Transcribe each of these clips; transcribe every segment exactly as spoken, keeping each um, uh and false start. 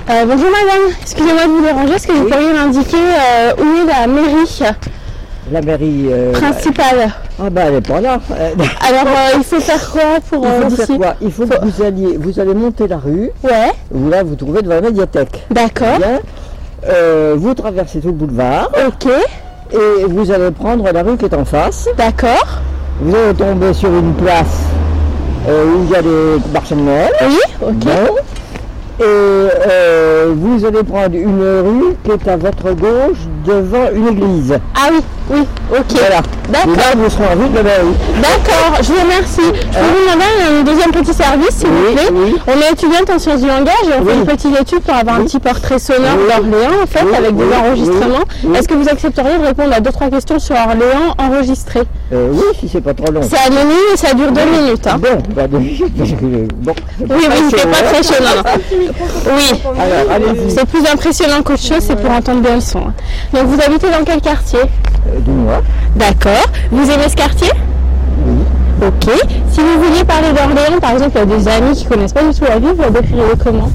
Euh, bonjour madame, excusez-moi de vous déranger, est-ce que vous Oui. pourriez m'indiquer euh, où est la mairie La mairie euh, principale? Ah bah elle est pas là. Euh, Alors euh, il faut faire quoi pour Il euh, faut d'ici? faire quoi? Il faut que vous alliez, vous allez monter la rue. Ouais, Vous là vous trouvez devant la médiathèque. d'accord, Bien. Euh, vous traversez tout le boulevard ok, et vous allez prendre la rue qui est en face. d'accord, Vous allez tomber sur une place euh, où il y a des marchés de Noël. oui, ok, Bon. Et euh, vous allez prendre une rue qui est à votre gauche devant une église. ah oui, oui, ok, Voilà. Et là d'accord, vous serez en vue de la mairie. d'accord, je vous remercie. Je peux vous demander un deuxième petit service s'il vous Oui, plaît? oui. On est étudiante en sciences du langage et on Oui. fait une petite étude pour avoir un Oui. petit portrait sonore Oui. d'Orléans en fait Oui, avec des oui, enregistrements. oui, oui. Est-ce que vous accepteriez de répondre à deux trois questions sur Orléans enregistrées? Euh, oui, si c'est pas trop long. C'est anonyme et ça dure deux minutes. Hein. Bon, bah, de- parce que, bon, c'est pas Oui, oui, très c'est chaud, pas hein. très chaud, non, non. Oui, Alors, allez-y. c'est plus impressionnant qu'autre chose, c'est pour entendre bien le son. hein. Donc vous habitez dans quel quartier? Euh, Dis-moi. D'accord. Vous aimez ce quartier? Oui. Ok. Si vous vouliez parler d'Orléans, par exemple, il y a des amis qui connaissent pas du tout la ville, vous la décririez comment?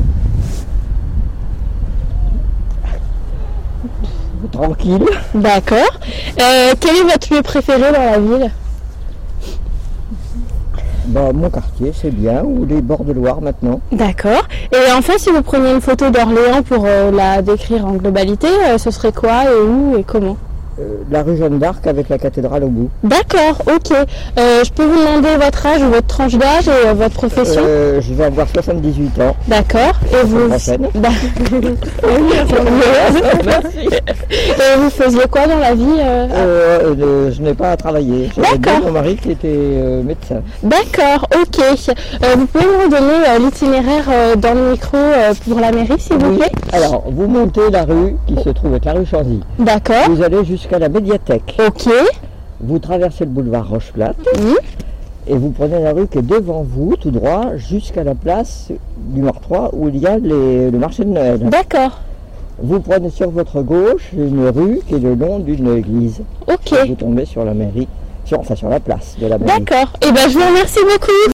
Tranquille. D'accord. Euh, quel est votre lieu préféré dans la ville? Bah, mon quartier, c'est bien, ou les bords de Loire maintenant. D'accord. Et enfin, si vous preniez une photo d'Orléans pour euh, la décrire en globalité, euh, ce serait quoi et où et comment? Euh, la rue Jeanne d'Arc avec la cathédrale au bout. D'accord, ok. Euh, je peux vous demander votre âge ou votre tranche d'âge et euh, votre profession? Euh, je vais avoir soixante-dix-huit ans. D'accord. Et vous... prochaine. Bah- Merci. Et vous faisiez quoi dans la vie euh, Euh, euh, je n'ai pas à travailler. J'avais D'accord. bien mon mari qui était euh, médecin. D'accord, ok. Euh, vous pouvez me redonner euh, l'itinéraire euh, dans le micro euh, pour la mairie, s'il vous Oui. plaît? Alors, vous montez la rue qui se trouve être la rue Chanzy. D'accord. Vous allez jusqu'à la médiathèque. Ok. Vous traversez le boulevard Rocheplate Mhm. et vous prenez la rue qui est devant vous, tout droit, jusqu'à la place du Nord trois où il y a les- le marché de Noël. D'accord. Vous prenez sur votre gauche une rue qui est le long d'une église. Ok. Et vous tombez sur la mairie, sur, enfin sur la place de la mairie. D'accord. Et ben je vous remercie beaucoup.